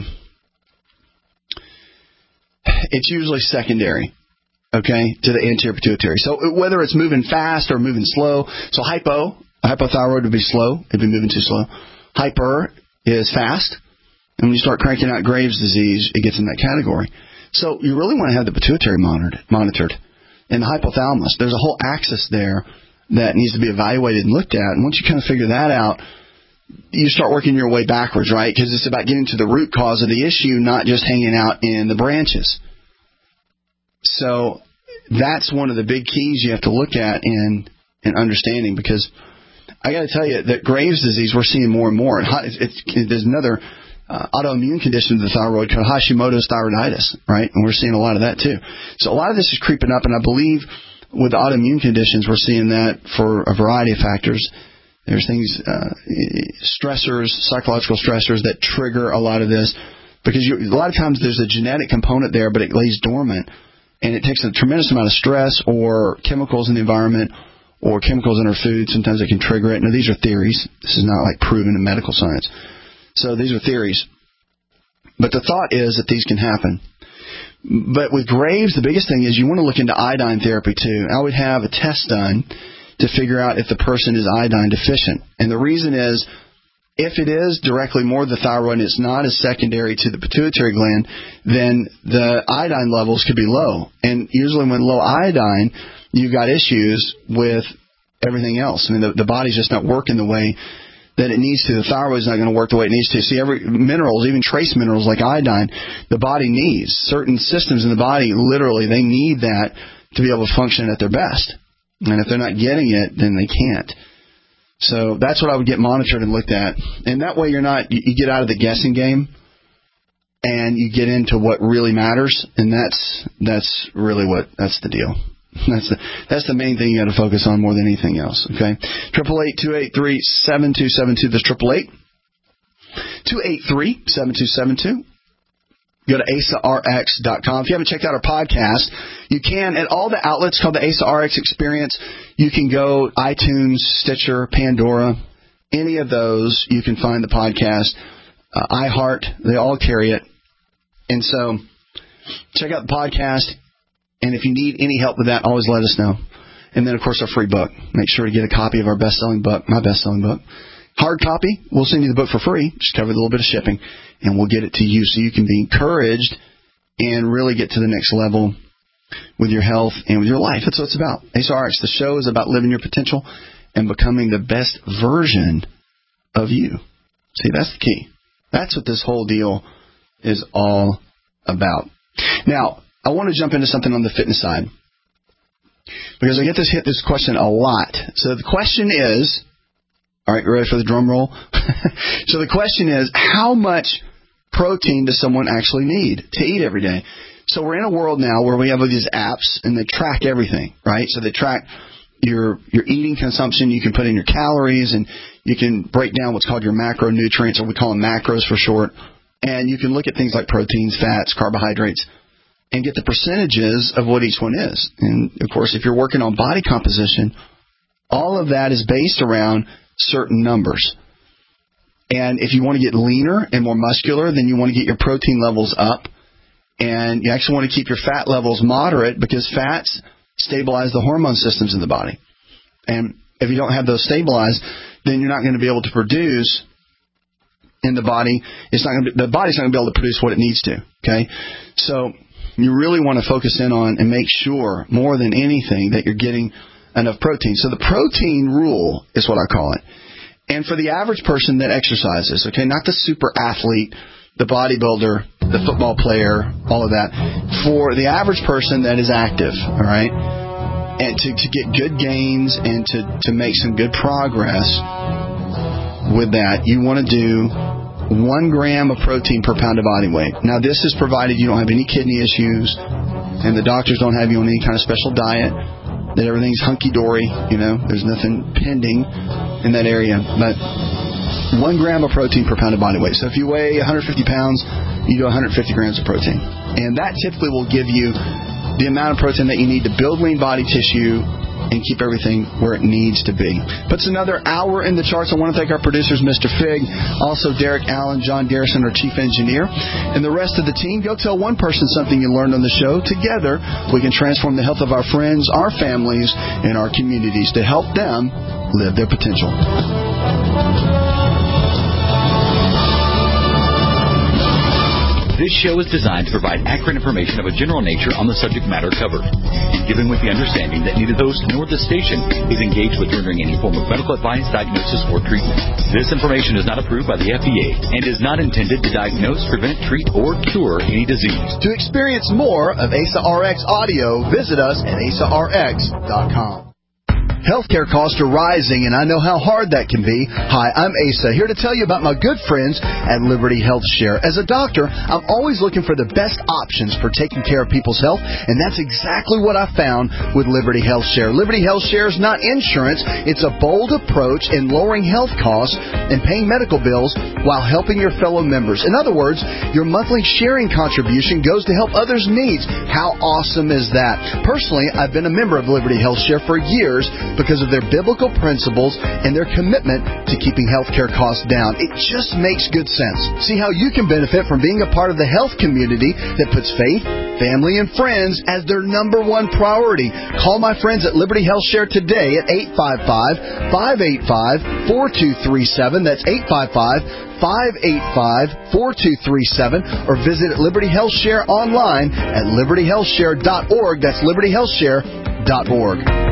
it's usually secondary, okay, to the anterior pituitary. So whether it's moving fast or moving slow, so hypo, hypothyroid would be slow, it'd be moving too slow. Hyper is fast. And when you start cranking out Graves' disease, it gets in that category. So you really want to have the pituitary monitored, monitored. And the hypothalamus, there's a whole axis there that needs to be evaluated and looked at. And once you kind of figure that out, you start working your way backwards, right? Because it's about getting to the root cause of the issue, not just hanging out in the branches. So that's one of the big keys you have to look at in, in understanding, because I got to tell you that Graves' disease, we're seeing more and more. It's, it's, there's another uh, autoimmune condition of the thyroid called Hashimoto's thyroiditis, right? And we're seeing a lot of that too. So a lot of this is creeping up, and I believe with autoimmune conditions, we're seeing that for a variety of factors. There's things, uh, stressors, psychological stressors that trigger a lot of this, because you, a lot of times there's a genetic component there, but it lays dormant, and it takes a tremendous amount of stress or chemicals in the environment or chemicals in our food. Sometimes it can trigger it. Now, these are theories. This is not like proven in medical science. So these are theories. But the thought is that these can happen. But with Graves, the biggest thing is you want to look into iodine therapy too. I would have a test done to figure out if the person is iodine deficient. And the reason is If it is directly more the thyroid and it's not as secondary to the pituitary gland, then the iodine levels could be low. And usually when low iodine, you've got issues with everything else. I mean, the, the body's just not working the way that it needs to. The thyroid's not going to work the way it needs to. See, every minerals, even trace minerals like iodine, the body needs. Certain systems in the body, literally, they need that to be able to function at their best. And if they're not getting it, then they can't. So that's what I would get monitored and looked at. And that way you're not, you, you get out of the guessing game and you get into what really matters. And that's, that's really what, that's the deal. That's the, that's the main thing you got to focus on more than anything else. Okay. Triple eight, two eight three, seven two seven two. That's triple eight, two eight three, seven two seven two. Go to A S A R X dot com. If you haven't checked out our podcast, you can at all the outlets called the A S A R X Experience. You can go iTunes, Stitcher, Pandora, any of those. You can find the podcast. Uh, iHeart, they all carry it. And so check out the podcast. And if you need any help with that, always let us know. And then, of course, our free book. Make sure to get a copy of our best-selling book, my best-selling book. Hard copy, we'll send you the book for free. Just cover a little bit of shipping, and we'll get it to you so you can be encouraged and really get to the next level with your health and with your life. That's what it's about. A S A R X, the show is about living your potential and becoming the best version of you. See, that's the key. That's what this whole deal is all about. Now, I want to jump into something on the fitness side because I get this hit this question a lot. So the question is, all right, you ready for the drum roll? So the question is, how much protein does someone actually need to eat every day? So we're in a world now where we have all these apps and they track everything, right? So they track your your eating consumption. You can put in your calories and you can break down what's called your macronutrients, or we call them macros for short. And you can look at things like proteins, fats, carbohydrates, and get the percentages of what each one is. And, of course, if you're working on body composition, all of that is based around certain numbers. And if you want to get leaner and more muscular, then you want to get your protein levels up. And you actually want to keep your fat levels moderate because fats stabilize the hormone systems in the body. And if you don't have those stabilized, then you're not going to be able to produce in the body. It's not going to be, the body's not going to be able to produce what it needs to. Okay? So you really want to focus in on and make sure more than anything that you're getting enough protein. So the protein rule is what I call it. And for the average person that exercises, okay, not the super athlete, the bodybuilder, the football player, all of that. For the average person that is active, all right, and to, to get good gains and to, to make some good progress with that, you want to do one gram of protein per pound of body weight. Now, this is provided you don't have any kidney issues and the doctors don't have you on any kind of special diet, that everything's hunky-dory, you know, there's nothing pending in that area. But one gram of protein per pound of body weight. So if you weigh one hundred fifty pounds, you do one hundred fifty grams of protein. And that typically will give you the amount of protein that you need to build lean body tissue and keep everything where it needs to be. Puts another hour in the charts. I want to thank our producers, Mister Fig, also Derek Allen, John Garrison, our chief engineer, and the rest of the team. Go tell one person something you learned on the show. Together, we can transform the health of our friends, our families, and our communities to help them live their potential. This show is designed to provide accurate information of a general nature on the subject matter covered, and given with the understanding that neither those nor the station is engaged with rendering any form of medical advice, diagnosis, or treatment. This information is not approved by the F D A and is not intended to diagnose, prevent, treat, or cure any disease. To experience more of A S A R X audio, visit us at A S A R X dot com. Healthcare costs are rising, and I know how hard that can be. Hi, I'm Asa, here to tell you about my good friends at Liberty Health Share. As a doctor, I'm always looking for the best options for taking care of people's health, and that's exactly what I found with Liberty Health Share. Liberty Health Share is not insurance. It's a bold approach in lowering health costs and paying medical bills while helping your fellow members. In other words, your monthly sharing contribution goes to help others' needs. How awesome is that? Personally, I've been a member of Liberty Health Share for years, because of their biblical principles and their commitment to keeping healthcare costs down. It just makes good sense. See how you can benefit from being a part of the health community that puts faith, family, and friends as their number one priority. Call my friends at Liberty Health Share today at eight five five, five eight five, four two three seven. That's eight five five, five eight five, four two three seven. Or visit Liberty Health Share online at liberty health share dot org. That's liberty health share dot org.